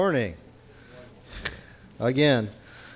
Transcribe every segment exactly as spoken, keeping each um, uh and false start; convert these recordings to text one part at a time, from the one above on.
Morning. Again,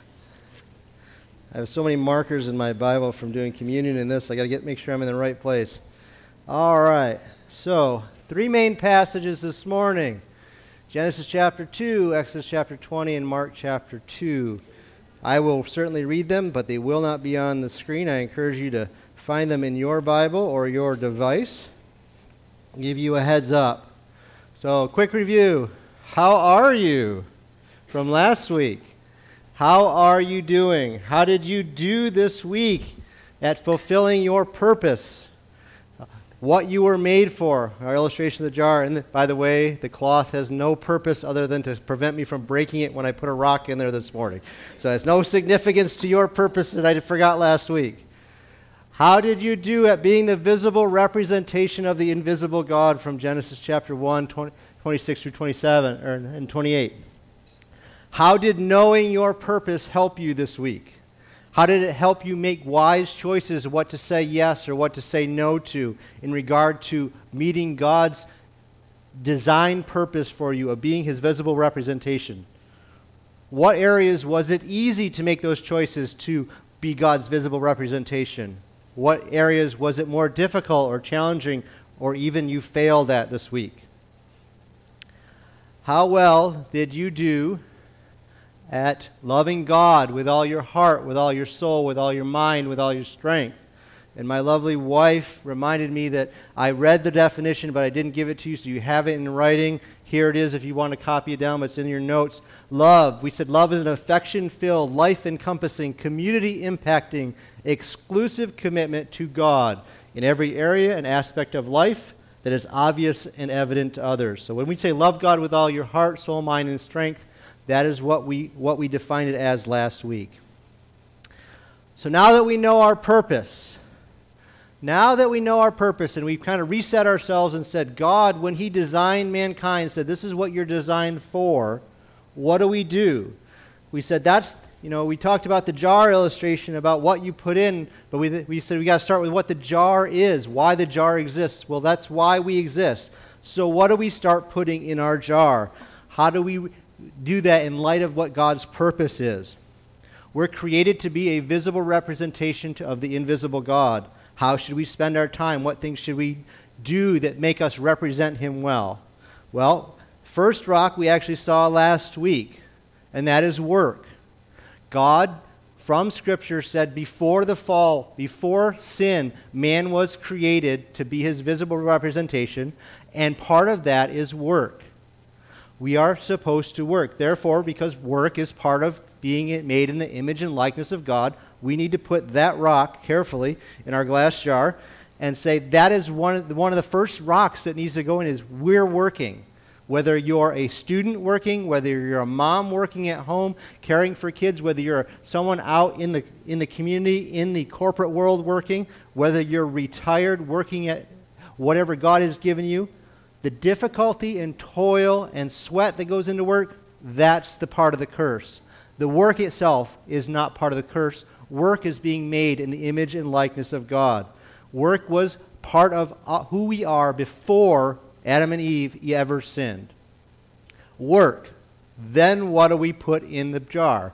I have so many markers in my Bible from doing communion and this. I got to get make sure I'm in the right place. All right. So, three main passages this morning. Genesis chapter two, Exodus chapter twenty, and Mark chapter two. I will certainly read them, but they will not be on the screen. I encourage you to find them in your Bible or your device. I'll give you a heads up. So, quick review. How are you from last week? How are you doing? How did you do this week at fulfilling your purpose? What you were made for. Our illustration of the jar. And by the way, the cloth has no purpose other than to prevent me from breaking it when I put a rock in there this morning. So it's no significance to your purpose that I forgot last week. How did you do at being the visible representation of the invisible God from Genesis chapter one, twenty-six through twenty-seven, or, and twenty-eight? How did knowing your purpose help you this week? How did it help you make wise choices of what to say yes or what to say no to in regard to meeting God's design purpose for you of being his visible representation? What areas was it easy to make those choices to be God's visible representation? What areas was it more difficult or challenging or even you failed at this week? How well did you do at loving God with all your heart, with all your soul, with all your mind, with all your strength? And my lovely wife reminded me that I read the definition, but I didn't give it to you, so you have it in writing. Here it is if you want to copy it down, but it's in your notes. Love. We said love is an affection-filled, life-encompassing, community-impacting, exclusive commitment to God in every area and aspect of life that is obvious and evident to others. So when we say love God with all your heart, soul, mind, and strength, that is what we what we defined it as last week. So now that we know our purpose, now that we know our purpose and we've kind of reset ourselves and said, God, when he designed mankind, said, this is what you're designed for, what do we do? We said that's, you know, we talked about the jar illustration about what you put in, but we, we said we got to start with what the jar is, why the jar exists. Well, that's why we exist. So what do we start putting in our jar? How do we do that in light of what God's purpose is? We're created to be a visible representation to, of the invisible God. How should we spend our time? What things should we do that make us represent him well? Well, first rock we actually saw last week, and that is work. God, from Scripture, said before the fall, before sin, man was created to be his visible representation, and part of that is work. We are supposed to work. Therefore, because work is part of being made in the image and likeness of God, we need to put that rock carefully in our glass jar and say that is one of the, one of the first rocks that needs to go in is we're working. Whether you're a student working, whether you're a mom working at home, caring for kids, whether you're someone out in the in the community, in the corporate world working, whether you're retired working at whatever God has given you, the difficulty and toil and sweat that goes into work, that's the part of the curse. The work itself is not part of the curse. Work is being made in the image and likeness of God. Work was part of uh, who we are before Adam and Eve ever sinned. Work. Then what do we put in the jar?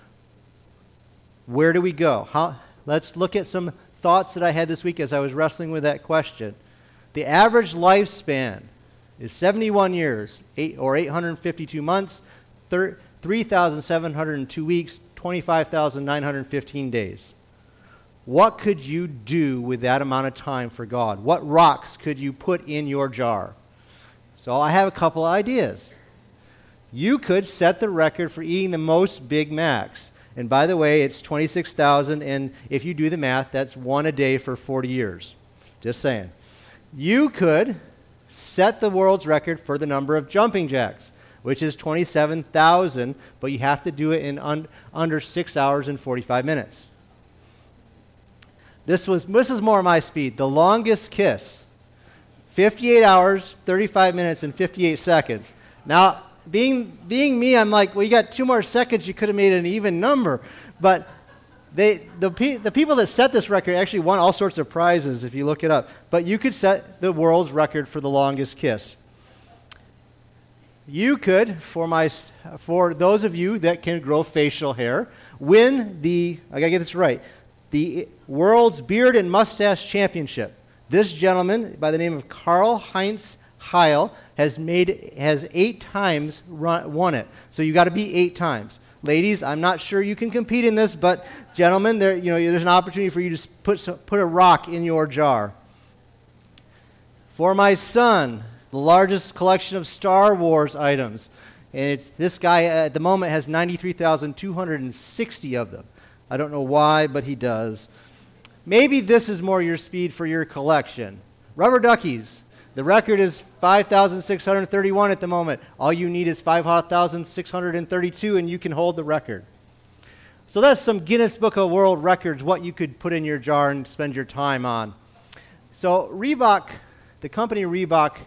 Where do we go? How, let's look at some thoughts that I had this week as I was wrestling with that question. The average lifespan is seventy-one years, eight, or eight hundred fifty-two months, three thousand seven hundred two weeks, twenty-five thousand nine hundred fifteen days. What could you do with that amount of time for God? What rocks could you put in your jar? So I have a couple of ideas. You could set the record for eating the most Big Macs. And by the way, it's twenty-six thousand, and if you do the math, that's one a day for forty years. Just saying. You could set the world's record for the number of jumping jacks, which is twenty-seven thousand, but you have to do it in un- under six hours and forty-five minutes. This was this is more my speed. The longest kiss, fifty-eight hours, thirty-five minutes, and fifty-eight seconds. Now, being being me, I'm like, well, you got two more seconds. You could have made an even number, but They, the, pe- the people that set this record actually won all sorts of prizes if you look it up. But you could set the world's record for the longest kiss. you could, for my, for those of you that can grow facial hair, win the, I gotta get this right, the World's Beard and Mustache Championship. This gentleman, by the name of Karl-Heinz Heil, has made has eight times run, won it. So you got to be eight times. Ladies, I'm not sure you can compete in this, but gentlemen, there you know there's an opportunity for you to put some, put a rock in your jar. For my son, the largest collection of Star Wars items, and it's, this guy at the moment has ninety-three thousand two hundred sixty of them. I don't know why, but he does. Maybe this is more your speed for your collection. Rubber duckies. The record is five thousand six hundred thirty-one at the moment. All you need is five thousand six hundred thirty-two, and you can hold the record. So that's some Guinness Book of World Records, what you could put in your jar and spend your time on. So Reebok, the company Reebok,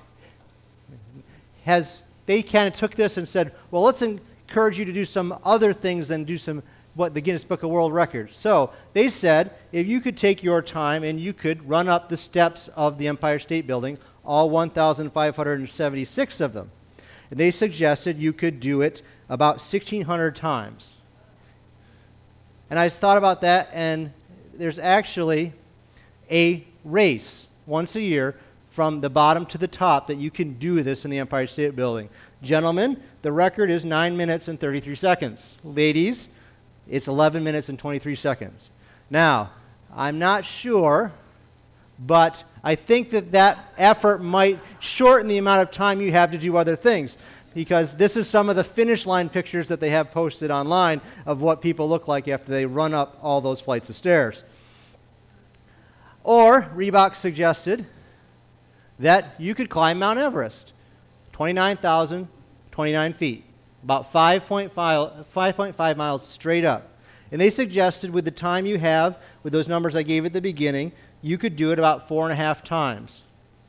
has, they kind of took this and said, well, let's encourage you to do some other things than do some, what the Guinness Book of World Records. So they said, if you could take your time and you could run up the steps of the Empire State Building, all one thousand five hundred seventy-six of them. And they suggested you could do it about sixteen hundred times. And I just thought about that, and there's actually a race once a year from the bottom to the top that you can do this in the Empire State Building. Gentlemen, the record is nine minutes and thirty-three seconds. Ladies, it's eleven minutes and twenty-three seconds. Now, I'm not sure, but I think that that effort might shorten the amount of time you have to do other things, because this is some of the finish line pictures that they have posted online of what people look like after they run up all those flights of stairs. Or, Reebok suggested that you could climb Mount Everest, twenty-nine thousand twenty-nine feet, about five point five miles straight up. And they suggested with the time you have, with those numbers I gave at the beginning, you could do it about four and a half times.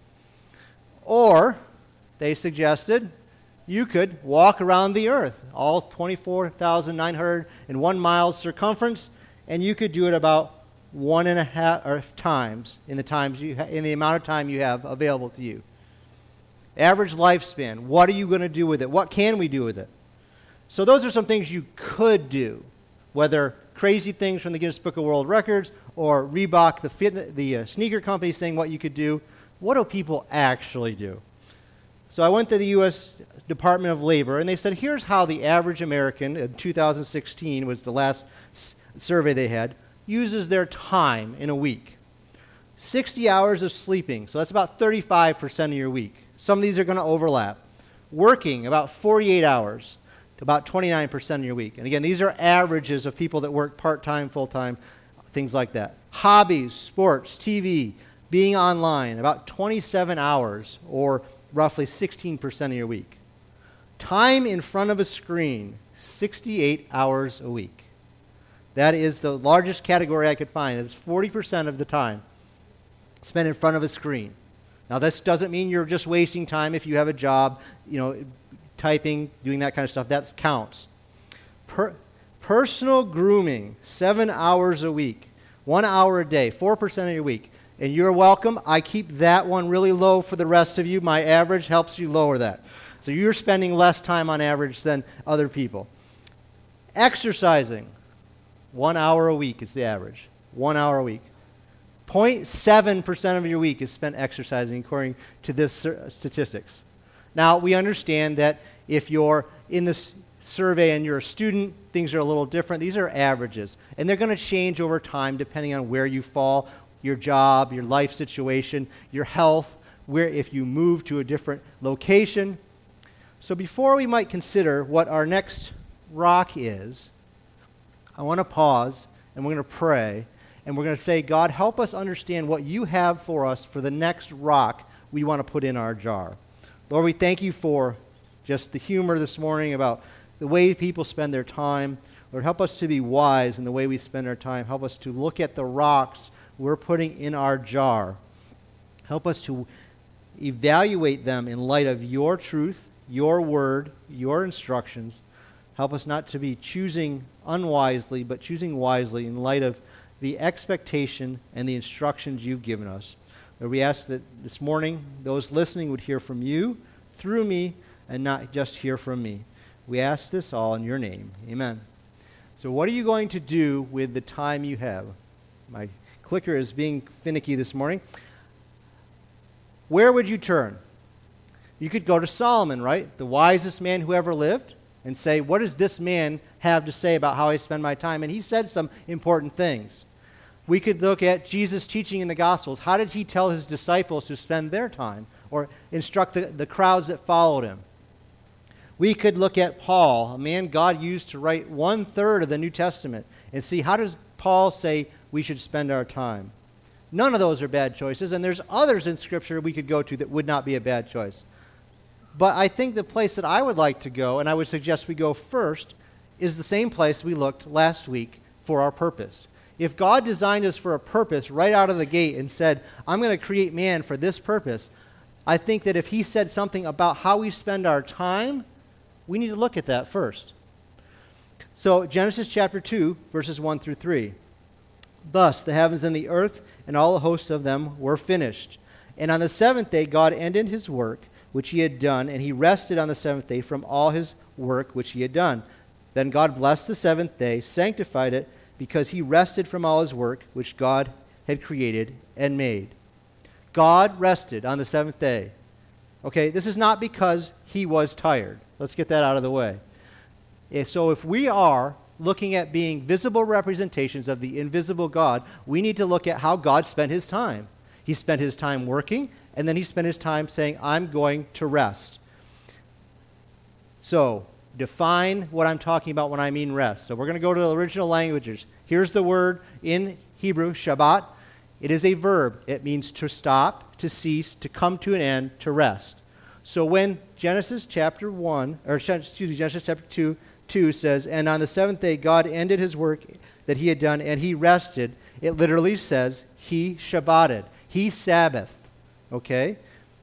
Or, they suggested, you could walk around the earth, all twenty-four thousand nine hundred one miles circumference, and you could do it about one and a half or times in the times you ha- in the amount of time you have available to you. Average lifespan. What are you going to do with it? What can we do with it? So those are some things you could do, whether crazy things from the Guinness Book of World Records or Reebok, the, fit, the uh, sneaker company, saying what you could do. What do people actually do? So I went to the U S Department of Labor, and they said, here's how the average American, in two thousand sixteen was the last s- survey they had, uses their time in a week. sixty hours of sleeping, so that's about thirty-five percent of your week. Some of these are going to overlap. Working, about forty-eight hours. About twenty-nine percent of your week. And again, these are averages of people that work part-time, full-time, things like that. Hobbies, sports, T V, being online, about twenty-seven hours, or roughly sixteen percent of your week. Time in front of a screen, sixty-eight hours a week. That is the largest category I could find. It's forty percent of the time spent in front of a screen. Now, this doesn't mean you're just wasting time if you have a job, you know, typing, doing that kind of stuff. That counts. Per- personal grooming, seven hours a week, one hour a day, four percent of your week. And you're welcome. I keep that one really low for the rest of you. My average helps you lower that. So you're spending less time on average than other people. Exercising, one hour a week is the average. One hour a week. zero point seven percent of your week is spent exercising according to this sur- statistics. Now, we understand that if you're in this survey and you're a student, things are a little different. These are averages, and they're going to change over time depending on where you fall, your job, your life situation, your health, where if you move to a different location. So before we might consider what our next rock is, I want to pause, and we're going to pray, and we're going to say, God, help us understand what you have for us for the next rock we want to put in our jar. Lord, we thank you for just the humor this morning about the way people spend their time. Lord, help us to be wise in the way we spend our time. Help us to look at the rocks we're putting in our jar. Help us to evaluate them in light of your truth, your word, your instructions. Help us not to be choosing unwisely, but choosing wisely in light of the expectation and the instructions you've given us. Lord, we ask that this morning those listening would hear from you through me, and not just hear from me. We ask this all in your name. Amen. So what are you going to do with the time you have? My clicker is being finicky this morning. Where would you turn? You could go to Solomon, right? The wisest man who ever lived, and say, what does this man have to say about how I spend my time? And he said some important things. We could look at Jesus' teaching in the Gospels. How did he tell his disciples to spend their time or instruct the, the crowds that followed him? We could look at Paul, a man God used to write one-third of the New Testament, and see how does Paul say we should spend our time. None of those are bad choices, and there's others in Scripture we could go to that would not be a bad choice. But I think the place that I would like to go, and I would suggest we go first, is the same place we looked last week for our purpose. If God designed us for a purpose right out of the gate and said, I'm going to create man for this purpose, I think that if he said something about how we spend our time, we need to look at that first. So Genesis chapter two, verses one through three. Thus the heavens and the earth and all the hosts of them were finished. And on the seventh day God ended his work which he had done, and he rested on the seventh day from all his work which he had done. Then God blessed the seventh day, sanctified it, because he rested from all his work which God had created and made. God rested on the seventh day. Okay, this is not because he was tired. Let's get that out of the way. So if we are looking at being visible representations of the invisible God, we need to look at how God spent his time. He spent his time working, and then he spent his time saying, I'm going to rest. So, define what I'm talking about when I mean rest. So we're going to go to the original languages. Here's the word in Hebrew, Shabbat. It is a verb. It means to stop, to cease, to come to an end, to rest. So when Genesis chapter one, or excuse me, Genesis chapter two, two says, and on the seventh day God ended his work that he had done, and he rested, it literally says he Shabbated. He Sabbath. Okay?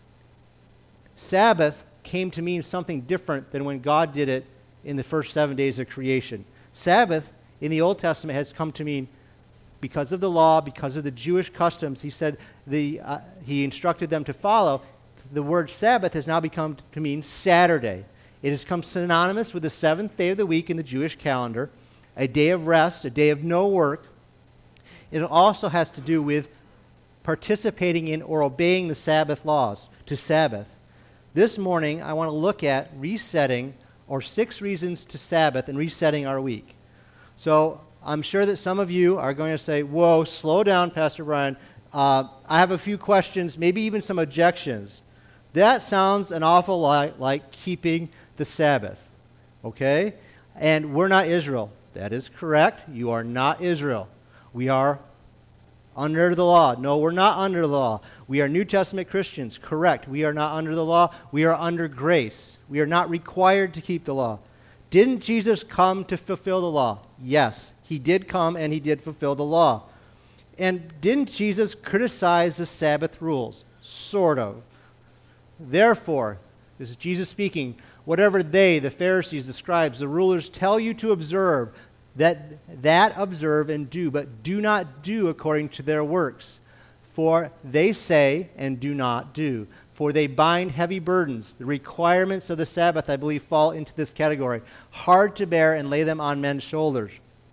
Sabbath came to mean something different than when God did it in the first seven days of creation. Sabbath in the Old Testament has come to mean, because of the law, because of the Jewish customs, he said the uh, he instructed them to follow. The word Sabbath has now become to mean Saturday. It has become synonymous with the seventh day of the week in the Jewish calendar, a day of rest, a day of no work. It also has to do with participating in or obeying the Sabbath laws, to Sabbath. This morning, I want to look at resetting, or six reasons to Sabbath and resetting our week. So I'm sure that some of you are going to say, whoa, slow down, Pastor Brian. Uh, I have a few questions, maybe even some objections. That sounds an awful lot like keeping the Sabbath, okay? And we're not Israel. That is correct. You are not Israel. We are under the law. No, we're not under the law. We are New Testament Christians. Correct. We are not under the law. We are under grace. We are not required to keep the law. Didn't Jesus come to fulfill the law? Yes, he did come and he did fulfill the law. And didn't Jesus criticize the Sabbath rules? Sort of. Therefore, this is Jesus speaking, whatever they, the Pharisees, the scribes, the rulers tell you to observe, that that observe and do, but do not do according to their works. For they say and do not do. For they bind heavy burdens. The requirements of the Sabbath, I believe, fall into this category. Hard to bear and lay them on men's shoulders.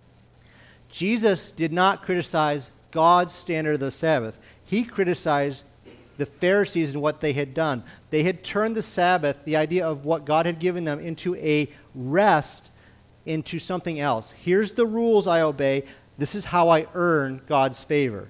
Jesus did not criticize God's standard of the Sabbath. He criticized the Pharisees and what they had done. They had turned the Sabbath, the idea of what God had given them, into a rest, into something else. Here's the rules I obey. This is how I earn God's favor.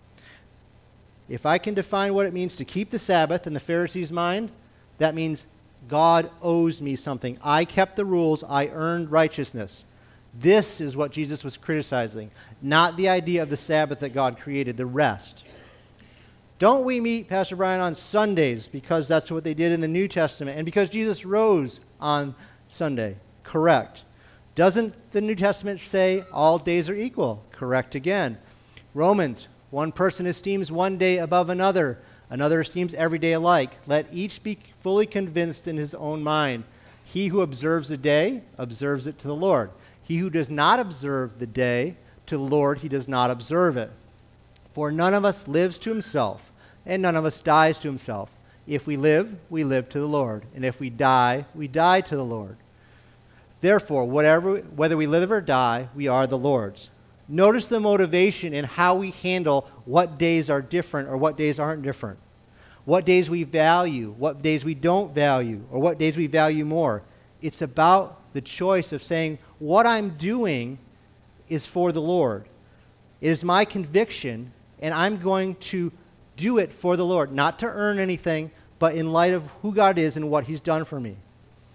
If I can define what it means to keep the Sabbath in the Pharisees' mind, that means God owes me something. I kept the rules. I earned righteousness. This is what Jesus was criticizing, not the idea of the Sabbath that God created, the rest. Don't we meet, Pastor Brian, on Sundays because that's what they did in the New Testament and because Jesus rose on Sunday? Correct. Doesn't the New Testament say all days are equal? Correct again. Romans, one person esteems one day above another, another esteems every day alike. Let each be fully convinced in his own mind. He who observes the day, observes it to the Lord. He who does not observe the day, to the Lord he does not observe it. For none of us lives to himself, and none of us dies to himself. If we live, we live to the Lord. And if we die, we die to the Lord. Therefore, whatever, whether we live or die, we are the Lord's. Notice the motivation in how we handle what days are different or what days aren't different. What days we value, what days we don't value, or what days we value more. It's about the choice of saying, what I'm doing is for the Lord. It is my conviction, and I'm going to do it for the Lord, not to earn anything, but in light of who God is and what he's done for me.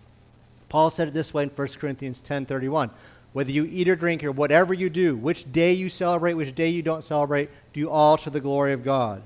Paul said it this way in First Corinthians ten thirty-one. Whether you eat or drink or whatever you do, which day you celebrate, which day you don't celebrate, do all to the glory of God.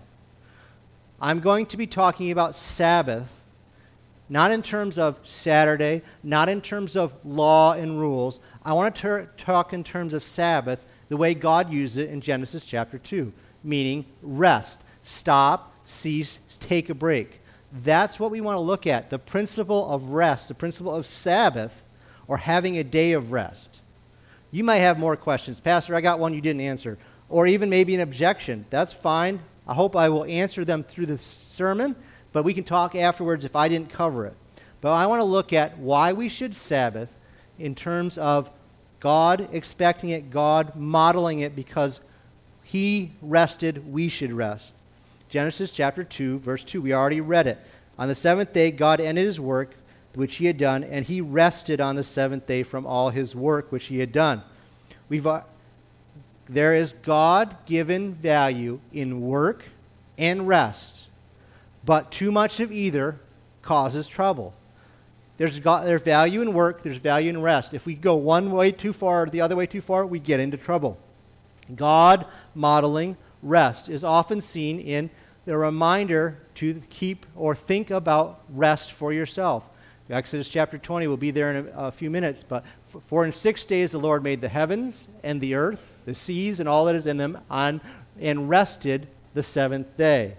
I'm going to be talking about Sabbath, not in terms of Saturday, not in terms of law and rules. I want to ter- talk in terms of Sabbath the way God used it in Genesis chapter two, meaning rest, stop, cease, take a break. That's what we want to look at, the principle of rest, the principle of Sabbath, or having a day of rest. You might have more questions. Pastor, I got one you didn't answer. Or even maybe an objection. That's fine. I hope I will answer them through the sermon, but we can talk afterwards if I didn't cover it. But I want to look at why we should Sabbath in terms of God expecting it, God modeling it, because he rested, we should rest. Genesis chapter two, verse two, we already read it. On the seventh day, God ended his work which he had done, and he rested on the seventh day from all his work which he had done. We've, uh, there is God-given value in work and rest, but too much of either causes trouble. There's, God, there's value in work, there's value in rest. If we go one way too far or the other way too far, we get into trouble. God modeling rest is often seen in the reminder to keep or think about rest for yourself. Exodus chapter twenty will be there in a, a few minutes, but for in six days the Lord made the heavens and the earth, the seas and all that is in them, on, and rested the seventh day.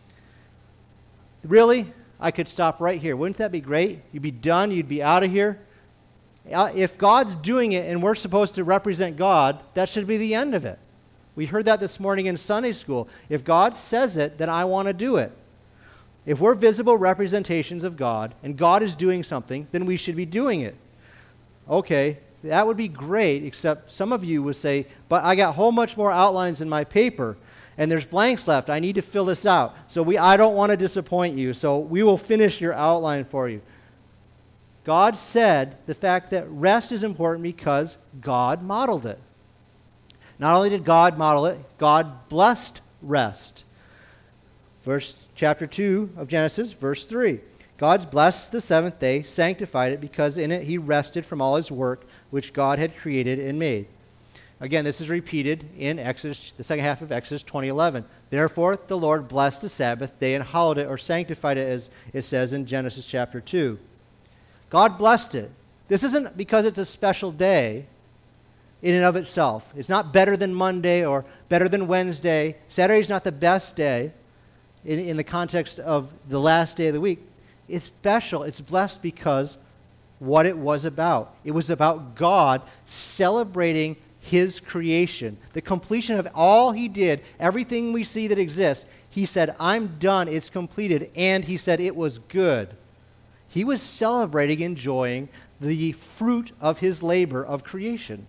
Really, I could stop right here. Wouldn't that be great? You'd be done, you'd be out of here. If God's doing it and we're supposed to represent God, that should be the end of it. We heard that this morning in Sunday school. If God says it, then I want to do it. If we're visible representations of God and God is doing something, then we should be doing it. Okay, that would be great, except some of you would say, but I got a whole much more outlines in my paper, and there's blanks left. I need to fill this out. So we, I don't want to disappoint you, so we will finish your outline for you. God said the fact that rest is important because God modeled it. Not only did God model it, God blessed rest. Verse chapter two of Genesis, verse three. God blessed the seventh day, sanctified it, because in it he rested from all his work which God had created and made. Again, this is repeated in Exodus, the second half of Exodus twenty eleven. Therefore, the Lord blessed the Sabbath day and hallowed it, or sanctified it, as it says in Genesis chapter two. God blessed it. This isn't because it's a special day in and of itself. It's not better than Monday or better than Wednesday. Saturday's not the best day in, in the context of the last day of the week. It's special. It's blessed because what it was about. It was about God celebrating his creation, the completion of all he did, everything we see that exists. He said, I'm done, it's completed, and he said it was good. He was celebrating, enjoying the fruit of his labor of creation.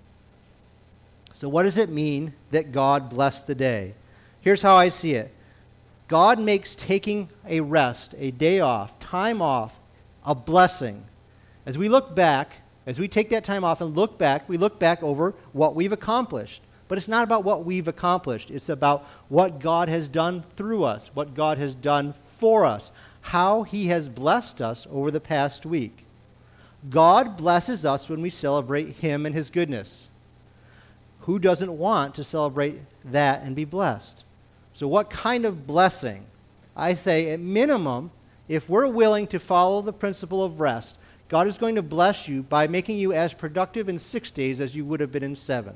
So what does it mean that God blessed the day? Here's how I see it. God makes taking a rest, a day off, time off, a blessing. As we look back, as we take that time off and look back, we look back over what we've accomplished. But it's not about what we've accomplished. It's about what God has done through us, what God has done for us, how he has blessed us over the past week. God blesses us when we celebrate him and his goodness. Who doesn't want to celebrate that and be blessed? So what kind of blessing? I say at minimum, if we're willing to follow the principle of rest, God is going to bless you by making you as productive in six days as you would have been in seven.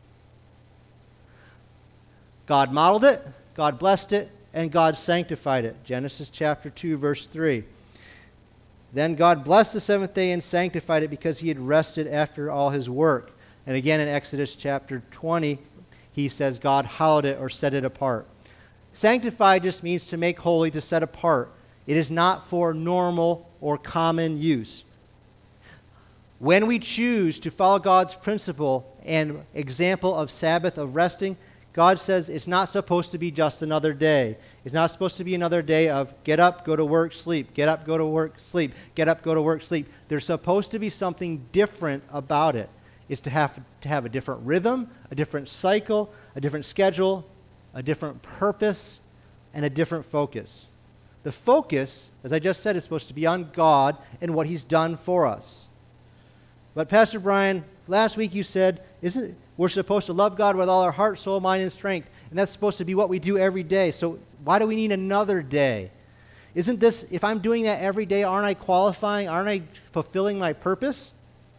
God modeled it, God blessed it, and God sanctified it. Genesis chapter two, verse three. Then God blessed the seventh day and sanctified it because he had rested after all his work. And again in Exodus chapter twenty, he says God hallowed it or set it apart. Sanctify just means to make holy, to set apart. It is not for normal or common use. When we choose to follow God's principle and example of Sabbath, of resting, God says it's not supposed to be just another day. It's not supposed to be another day of get up, go to work, sleep, get up, go to work, sleep, get up, go to work, sleep. There's supposed to be something different about it. It's to have to have a different rhythm, a different cycle, a different schedule, a different purpose, and a different focus. The focus, as I just said, is supposed to be on God and what He's done for us. But Pastor Brian, last week you said, isn't it, we're supposed to love God with all our heart, soul, mind, and strength, and that's supposed to be what we do every day. So why do we need another day? Isn't this, if I'm doing that every day, aren't I qualifying? Aren't I fulfilling my purpose?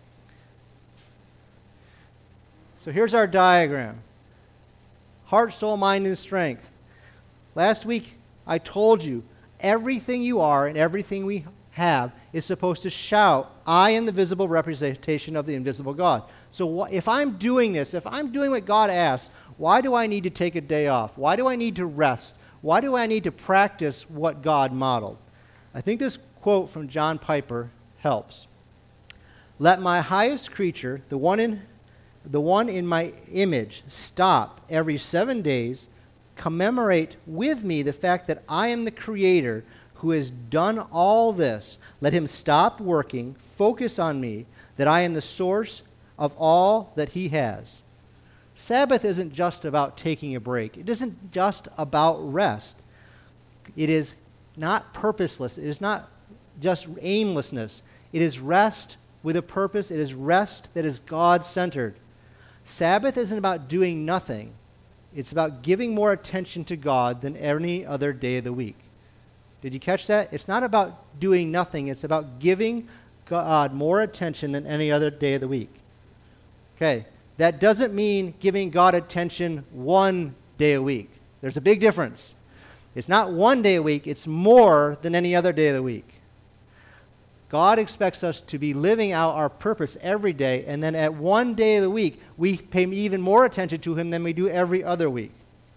So here's our diagram. Heart, soul, mind, and strength. Last week I told you, everything you are and everything we have is supposed to shout, I am the visible representation of the invisible God. So wh- if I'm doing this, if I'm doing what God asks, why do I need to take a day off? Why do I need to rest? Why do I need to practice what God modeled? I think this quote from John Piper helps. Let my highest creature, the one in, the one in my image, stop every seven days, commemorate with me the fact that I am the Creator who has done all this. Let him stop working, focus on me, that I am the source of all that he has. Sabbath isn't just about taking a break. It isn't just about rest. It is not purposeless. It is not just aimlessness. It is rest with a purpose. It is rest that is God-centered. Sabbath isn't about doing nothing. It's about giving more attention to God than any other day of the week. Did you catch that? It's not about doing nothing. It's about giving God more attention than any other day of the week. Okay, that doesn't mean giving God attention one day a week. There's a big difference. It's not one day a week. It's more than any other day of the week. God expects us to be living out our purpose every day, and then at one day of the week, we pay even more attention to Him than we do every other week.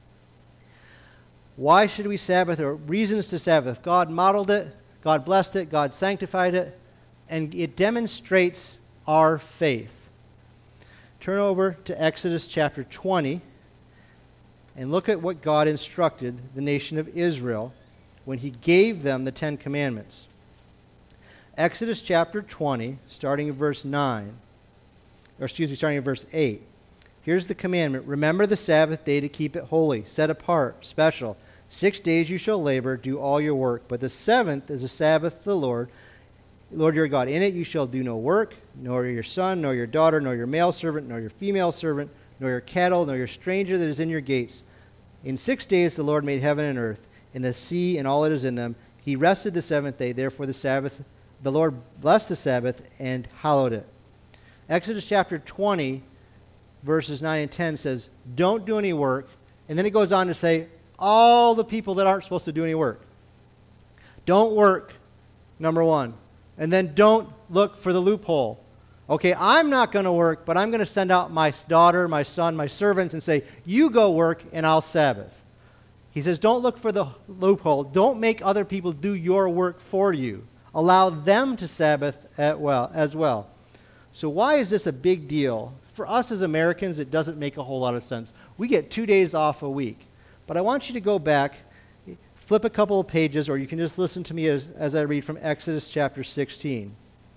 Why should we Sabbath, or reasons to Sabbath? God modeled it, God blessed it, God sanctified it, and it demonstrates our faith. Turn over to Exodus chapter twenty and look at what God instructed the nation of Israel when He gave them the Ten Commandments. Exodus chapter twenty, starting in verse nine, or excuse me, starting in verse eight. Here's the commandment. Remember the Sabbath day to keep it holy, set apart, special. Six days you shall labor, do all your work. But the seventh is a Sabbath to the Lord, Lord your God. In it you shall do no work, nor your son, nor your daughter, nor your male servant, nor your female servant, nor your cattle, nor your stranger that is in your gates. In six days the Lord made heaven and earth, and the sea and all that is in them. He rested the seventh day, therefore the Sabbath, the Lord blessed the Sabbath and hallowed it. Exodus chapter twenty, verses nine and ten says, don't do any work. And then it goes on to say, all the people that aren't supposed to do any work. Don't work, number one. And then don't look for the loophole. Okay, I'm not going to work, but I'm going to send out my daughter, my son, my servants and say, you go work and I'll Sabbath. He says, don't look for the loophole. Don't make other people do your work for you. Allow them to Sabbath at well, as well. So why is this a big deal? For us as Americans, it doesn't make a whole lot of sense. We get two days off a week. But I want you to go back, flip a couple of pages, or you can just listen to me as, as I read from Exodus chapter sixteen.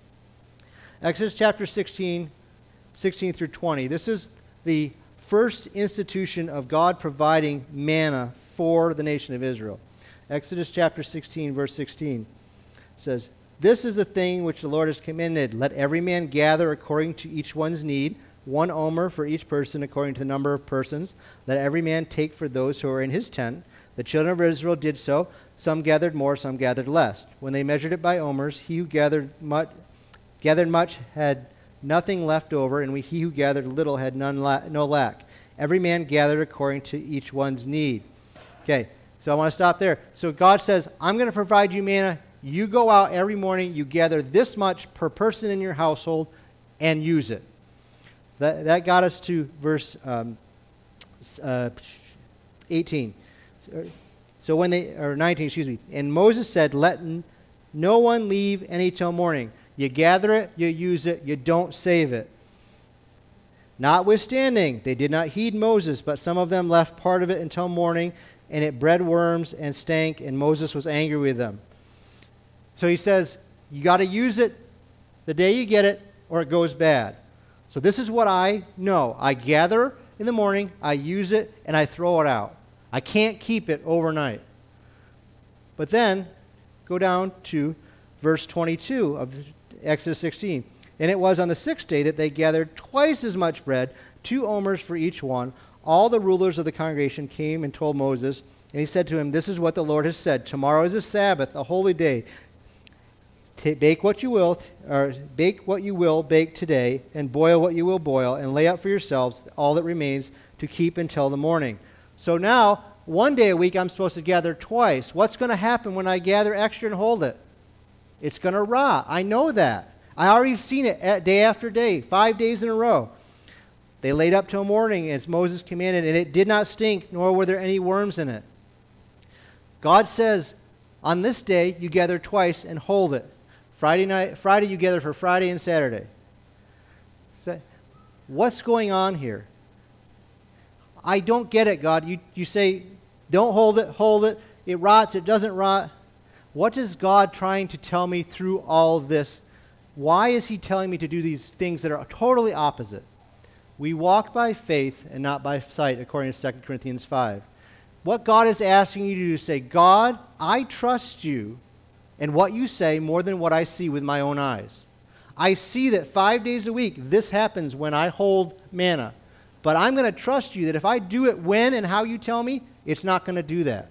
Exodus chapter sixteen, sixteen through twenty. This is the first institution of God providing manna for the nation of Israel. Exodus chapter sixteen, verse sixteen says, this is the thing which the Lord has commanded. Let every man gather according to each one's need, one omer for each person according to the number of persons. Let every man take for those who are in his tent. The children of Israel did so. Some gathered more, some gathered less. When they measured it by omers, he who gathered much, gathered much had nothing left over, and we, he who gathered little had none la- no lack. Every man gathered according to each one's need. Okay, so I want to stop there. So God says, I'm going to provide you manna. You go out every morning, you gather this much per person in your household, and use it. That, that got us to verse um, uh, eighteen. So when they, or nineteen, excuse me. And Moses said, let n- no one leave any till morning. You gather it, you use it, you don't save it. Notwithstanding, they did not heed Moses, but some of them left part of it until morning, and it bred worms and stank, and Moses was angry with them. So he says, you got to use it the day you get it, or it goes bad. So this is what I know. I gather in the morning, I use it, and I throw it out. I can't keep it overnight. But then, go down to verse twenty-two of Exodus sixteen. And it was on the sixth day that they gathered twice as much bread, two omers for each one. All the rulers of the congregation came and told Moses, and he said to him, this is what the Lord has said. Tomorrow is a Sabbath, a holy day. T- bake what you will, t- or bake what you will bake today, and boil what you will boil, and lay up for yourselves all that remains to keep until the morning. So now, one day a week I'm supposed to gather twice. What's going to happen when I gather extra and hold it? It's going to rot. I know that. I already seen it day after day, five days in a row. They laid up till morning, as Moses commanded, and it did not stink, nor were there any worms in it. God says, on this day you gather twice and hold it. Friday night, Friday you gather for Friday and Saturday. So, what's going on here? I don't get it, God. You, you say, don't hold it, hold it. It rots, it doesn't rot. What is God trying to tell me through all this? Why is he telling me to do these things that are totally opposite? We walk by faith and not by sight, according to Second Corinthians five. What God is asking you to do is say, God, I trust you and what you say more than what I see with my own eyes. I see that five days a week this happens when I hold manna. But I'm going to trust you that if I do it when and how you tell me, it's not going to do that.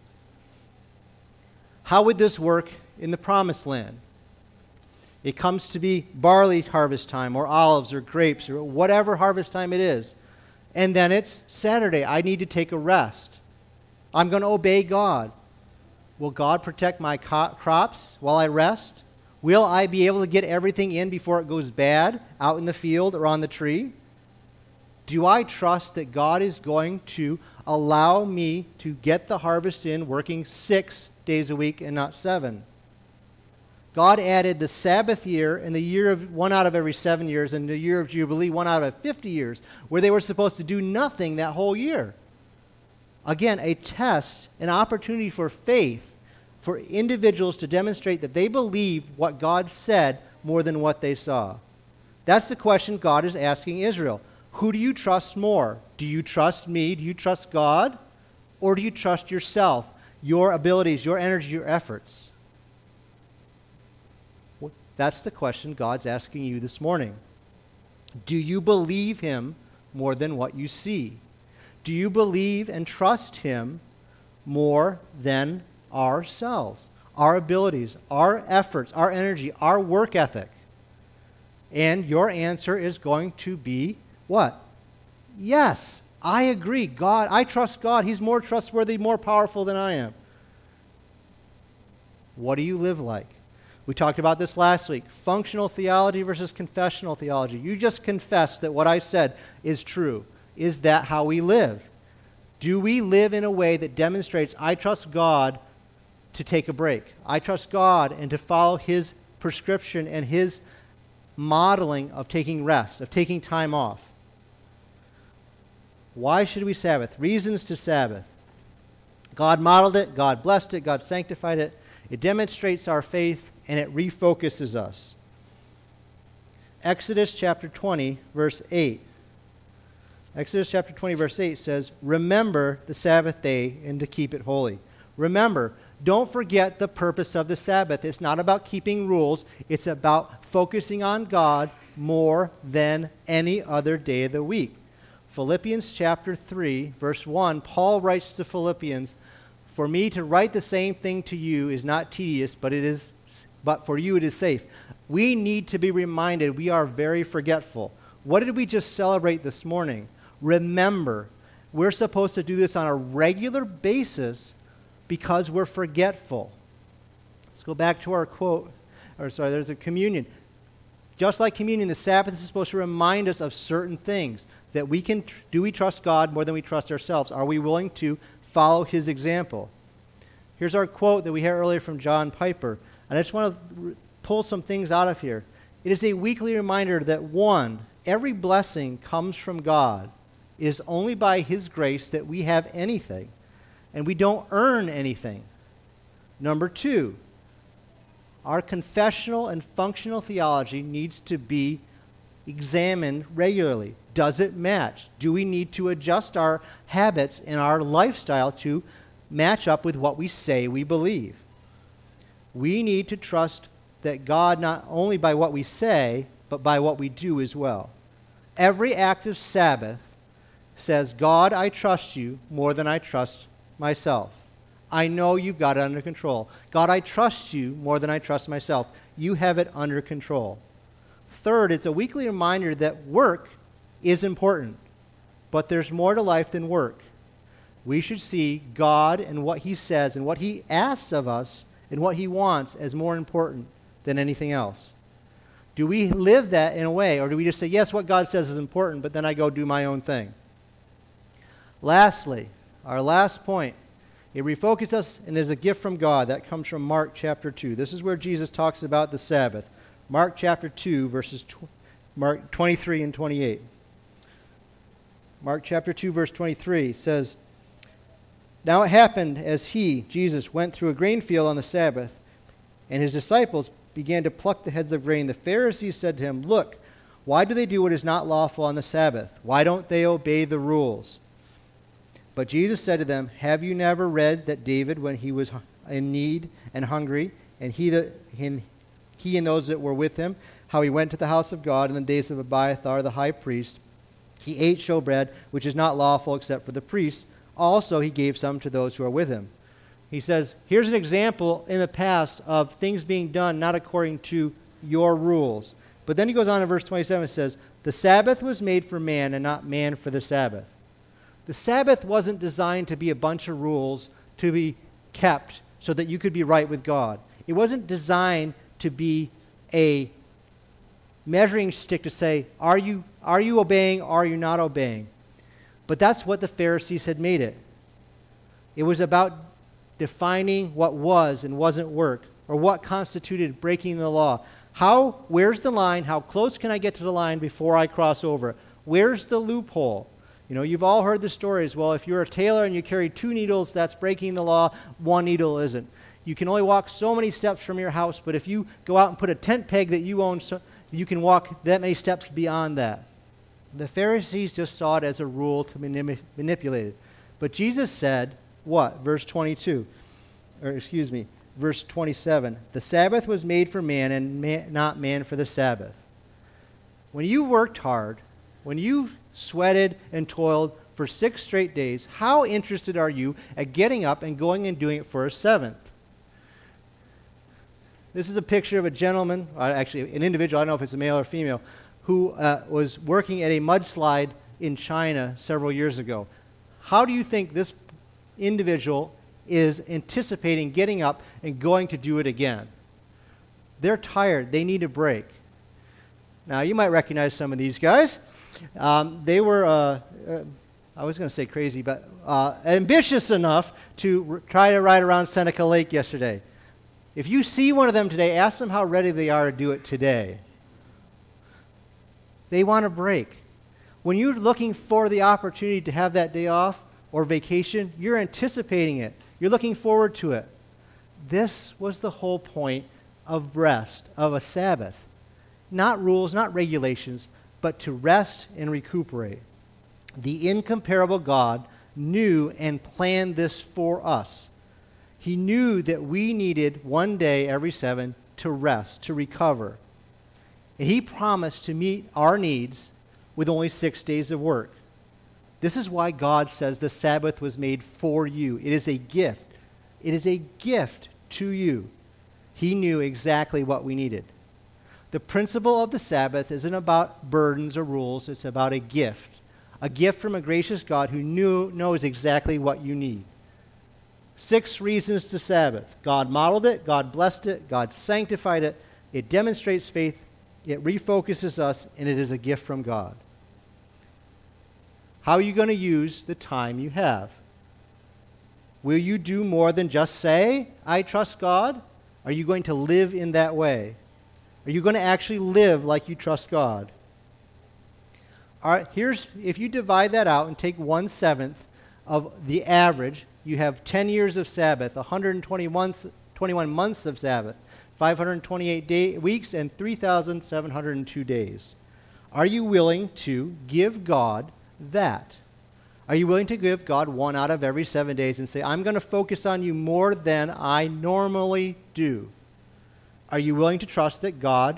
How would this work in the Promised Land? It comes to be barley harvest time, or olives, or grapes, or whatever harvest time it is. And then it's Saturday. I need to take a rest. I'm going to obey God. Will God protect my co- crops while I rest? Will I be able to get everything in before it goes bad out in the field or on the tree? Do I trust that God is going to allow me to get the harvest in working six days a week and not seven? God added the Sabbath year and the year of one out of every seven years and the year of Jubilee one out of fifty years, where they were supposed to do nothing that whole year. Again, a test, an opportunity for faith for individuals to demonstrate that they believe what God said more than what they saw. That's the question God is asking Israel. Who do you trust more? Do you trust me? Do you trust God? Or do you trust yourself, your abilities, your energy, your efforts? That's the question God's asking you this morning. Do you believe him more than what you see? Do you believe and trust him more than ourselves, our abilities, our efforts, our energy, our work ethic? And your answer is going to be what? Yes, I agree. God, I trust God. He's more trustworthy, more powerful than I am. What do you live like? We talked about this last week. Functional theology versus confessional theology. You just confess that what I said is true. Is that how we live? Do we live in a way that demonstrates I trust God to take a break? I trust God and to follow his prescription and his modeling of taking rest, of taking time off. Why should we Sabbath? Reasons to Sabbath. God modeled it, God blessed it, God sanctified it. It demonstrates our faith and it refocuses us. Exodus chapter twenty, verse eight. Exodus chapter twenty, verse eight says, remember the Sabbath day and to keep it holy. Remember, don't forget the purpose of the Sabbath. It's not about keeping rules. It's about focusing on God more than any other day of the week. Philippians chapter three, verse one, Paul writes to the Philippians, for me to write the same thing to you is not tedious, but it is but for you it is safe. We need to be reminded we are very forgetful. What did we just celebrate this morning? Remember, we're supposed to do this on a regular basis because we're forgetful. Let's go back to our quote, or sorry, there's a communion. Just like communion, the Sabbath is supposed to remind us of certain things that we can, do we trust God more than we trust ourselves? Are we willing to follow his example? Here's our quote that we heard earlier from John Piper. And I just want to pull some things out of here. It is a weekly reminder that, one, every blessing comes from God. It is only by His grace that we have anything, and we don't earn anything. Number two, our confessional and functional theology needs to be examined regularly. Does it match? Do we need to adjust our habits and our lifestyle to match up with what we say we believe? We need to trust that God, not only by what we say, but by what we do as well. Every act of Sabbath says, God, I trust you more than I trust myself. I know you've got it under control. God, I trust you more than I trust myself. You have it under control. Third, it's a weekly reminder that work is important, but there's more to life than work. We should see God and what He says and what He asks of us and what He wants as more important than anything else. Do we live that in a way, or do we just say, yes, what God says is important, but then I go do my own thing? Lastly, our last point, it refocuses us and is a gift from God. That comes from Mark chapter two. This is where Jesus talks about the Sabbath. Mark chapter two, verses tw- Mark twenty-three and twenty-eight. Mark chapter two, verse twenty-three says, Now it happened as he, Jesus, went through a grain field on the Sabbath, and his disciples began to pluck the heads of grain. The Pharisees said to him, Look, why do they do what is not lawful on the Sabbath? Why don't they obey the rules? But Jesus said to them, Have you never read that David, when he was in need and hungry, and he, that, he and those that were with him, how he went to the house of God in the days of Abiathar the high priest, he ate showbread, which is not lawful except for the priests. Also he gave some to those who are with him. He says, here's an example in the past of things being done not according to your rules. But then he goes on in verse twenty-seven and says, The Sabbath was made for man and not man for the Sabbath. The Sabbath wasn't designed to be a bunch of rules to be kept so that you could be right with God. It wasn't designed to be a measuring stick to say, are you, are you obeying, are you not obeying? But that's what the Pharisees had made it. It was about defining what was and wasn't work, or what constituted breaking the law. How, where's the line? How close can I get to the line before I cross over? Where's the loophole? You know, you've all heard the stories. Well, if you're a tailor and you carry two needles, that's breaking the law. One needle isn't. You can only walk so many steps from your house, but if you go out and put a tent peg that you own, so you can walk that many steps beyond that. The Pharisees just saw it as a rule to manip- manipulate it. But Jesus said, what? Verse twenty-two, or excuse me, verse twenty-seven. The Sabbath was made for man and man, not man for the Sabbath. When you've worked hard, when you've sweated and toiled for six straight days, how interested are you at getting up and going and doing it for a seventh? This is a picture of a gentleman, uh, actually an individual, I don't know if it's a male or female, who uh, was working at a mudslide in China several years ago. How do you think this individual is anticipating getting up and going to do it again? They're tired. They need a break. Now, you might recognize some of these guys. Um, they were, uh, uh, I was going to say crazy, but uh, ambitious enough to r- try to ride around Seneca Lake yesterday. If you see one of them today, ask them how ready they are to do it today. They want a break. When you're looking for the opportunity to have that day off or vacation, you're anticipating it. You're looking forward to it. This was the whole point of rest, of a Sabbath. Not rules, not regulations, but to rest and recuperate. The incomparable God knew and planned this for us. He knew that we needed one day every seven to rest, to recover. And He promised to meet our needs with only six days of work. This is why God says the Sabbath was made for you. It is a gift. It is a gift to you. He knew exactly what we needed. The principle of the Sabbath isn't about burdens or rules. It's about a gift. A gift from a gracious God who knew, knows exactly what you need. Six reasons to Sabbath. God modeled it. God blessed it. God sanctified it. It demonstrates faith. It refocuses us, and it is a gift from God. How are you going to use the time you have? Will you do more than just say, I trust God? Are you going to live in that way? Are you going to actually live like you trust God? All right, here's, if you divide that out and take one-seventh of the average, you have ten years of Sabbath, one hundred twenty-one, twenty-one months of Sabbath, five hundred twenty-eight day, weeks, and three thousand seven hundred two days. Are you willing to give God that? Are you willing to give God one out of every seven days and say, I'm going to focus on you more than I normally do? Are you willing to trust that God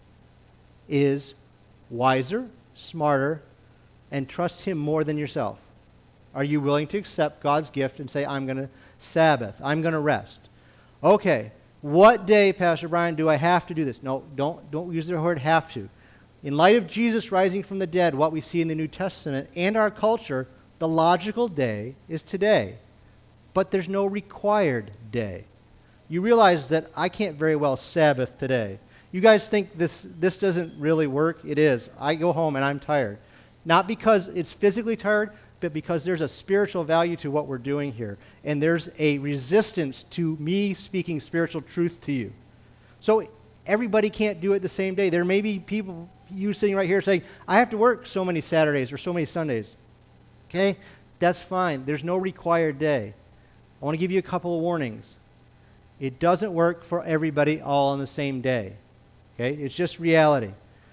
is wiser, smarter, and trust him more than yourself? Are you willing to accept God's gift and say, I'm going to Sabbath, I'm going to rest? Okay, what day, Pastor Brian, do I have to do this? No, don't, don't use the word have to. In light of Jesus rising from the dead, what we see in the New Testament and our culture, the logical day is today. But there's no required day. You realize that I can't very well Sabbath today. You guys think this, this doesn't really work? It is. I go home and I'm tired. Not because it's physically tired, but because there's a spiritual value to what we're doing here. And there's a resistance to me speaking spiritual truth to you. So everybody can't do it the same day. There may be people, you sitting right here saying, I have to work so many Saturdays or so many Sundays. Okay? That's fine. There's no required day. I want to give you a couple of warnings. It doesn't work for everybody all on the same day. Okay? It's just reality.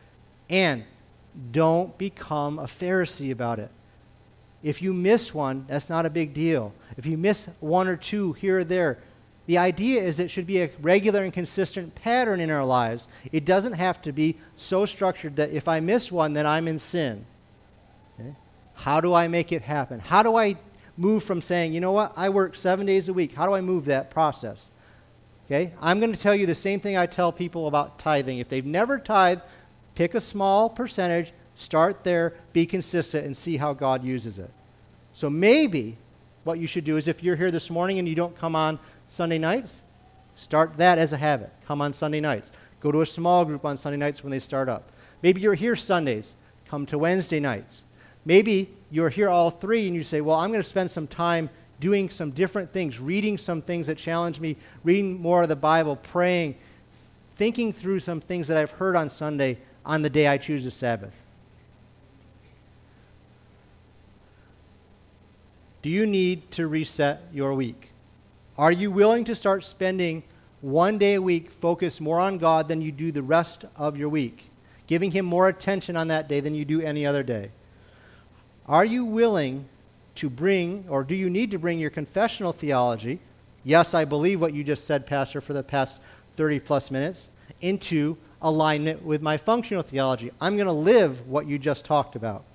And don't become a Pharisee about it. If you miss one, that's not a big deal. If you miss one or two here or there, the idea is it should be a regular and consistent pattern in our lives. It doesn't have to be so structured that if I miss one, then I'm in sin. Okay? How do I make it happen? How do I move from saying, you know what, I work seven days a week. How do I move that process? Okay? I'm going to tell you the same thing I tell people about tithing. If they've never tithed, pick a small percentage, start there, be consistent, and see how God uses it. So maybe what you should do is if you're here this morning and you don't come on Sunday nights, start that as a habit. Come on Sunday nights. Go to a small group on Sunday nights when they start up. Maybe you're here Sundays. Come to Wednesday nights. Maybe you're here all three and you say, well, I'm going to spend some time doing some different things, reading some things that challenge me, reading more of the Bible, praying, thinking through some things that I've heard on Sunday on the day I choose the Sabbath. Do you need to reset your week? Are you willing to start spending one day a week focused more on God than you do the rest of your week? Giving him more attention on that day than you do any other day? Are you willing to bring, or do you need to bring your confessional theology, yes, I believe what you just said, Pastor, for the past thirty plus minutes, into alignment with my functional theology? I'm going to live what you just talked about.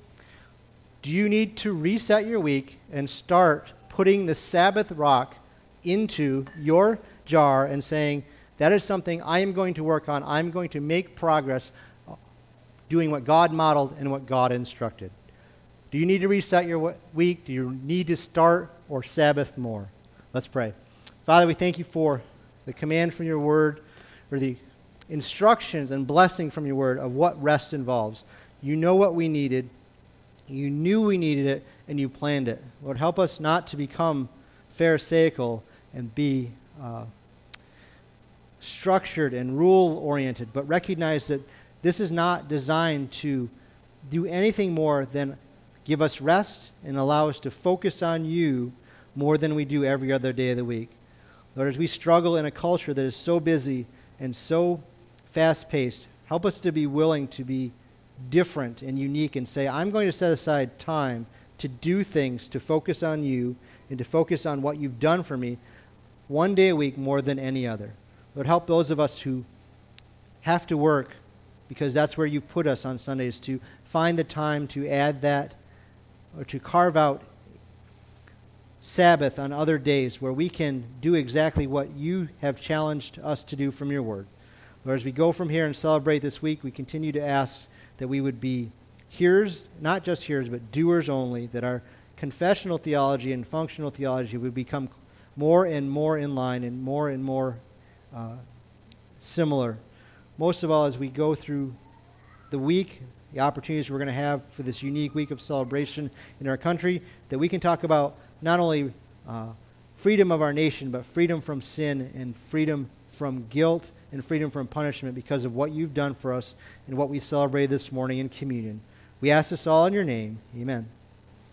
Do you need to reset your week and start putting the Sabbath rock into your jar and saying, that is something I am going to work on. I'm going to make progress doing what God modeled and what God instructed. Do you need to reset your week? Do you need to start or Sabbath more? Let's pray. Father, we thank you for the command from your word, or the instructions and blessing from your word of what rest involves. You know what we needed. You knew we needed it, and you planned it. Lord, help us not to become pharisaical and be uh, structured and rule-oriented, but recognize that this is not designed to do anything more than give us rest and allow us to focus on you more than we do every other day of the week. Lord, as we struggle in a culture that is so busy and so fast-paced, help us to be willing to be different and unique and say, I'm going to set aside time to do things, to focus on you and to focus on what you've done for me one day a week more than any other. Lord, help those of us who have to work, because that's where you put us on Sundays, to find the time to add that or to carve out Sabbath on other days where we can do exactly what you have challenged us to do from your word. Lord, as we go from here and celebrate this week, we continue to ask that we would be hearers, not just hearers, but doers only, that our confessional theology and functional theology would become more and more in line and more and more uh, similar. Most of all, as we go through the week, the opportunities we're going to have for this unique week of celebration in our country, that we can talk about not only uh, freedom of our nation, but freedom from sin and freedom from guilt and freedom from punishment because of what you've done for us and what we celebrated this morning in communion. We ask this all in your name. Amen.